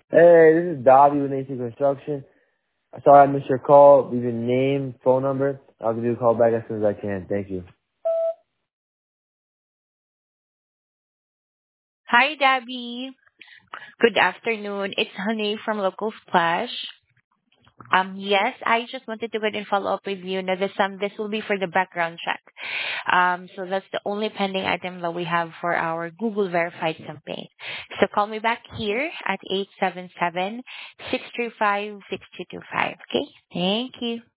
Hey, this is Dobby with AC Construction. Sorry I missed your call. Leave your name, phone number. I'll give you a call back as soon as I can. Thank you. Hi, Debbie. Good afternoon. It's Honey from Local Splash. Yes, I just wanted to go ahead and follow up with you. Now, this will be for the background check. So that's the only pending item that we have for our Google Verified campaign. So call me back here at 877-635-6225. Okay? Thank you.